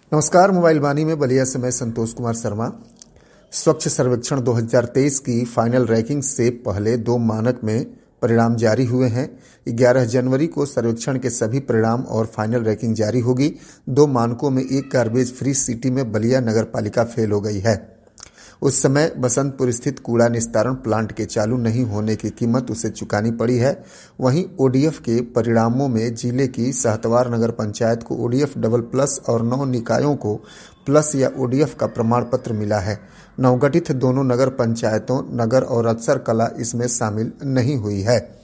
नमस्कार। मोबाइल वाणी में बलिया से मैं संतोष कुमार शर्मा। स्वच्छ सर्वेक्षण 2023 की फाइनल रैंकिंग से पहले 2 मानक में परिणाम जारी हुए हैं। 11 जनवरी को सर्वेक्षण के सभी परिणाम और फाइनल रैंकिंग जारी होगी। 2 मानकों में एक गार्बेज फ्री सिटी में बलिया नगर पालिका फेल हो गई है। उस समय बसंतपुर स्थित कूड़ा निस्तारण प्लांट के चालू नहीं होने की कीमत उसे चुकानी पड़ी है। वहीं ओडीएफ के परिणामों में जिले की सहतवार नगर पंचायत को ओडीएफ डबल प्लस और 9 निकायों को प्लस या ओडीएफ का प्रमाण पत्र मिला है। नवगठित दोनों नगर पंचायतों नगर और अफसर कला इसमें शामिल नहीं हुई है।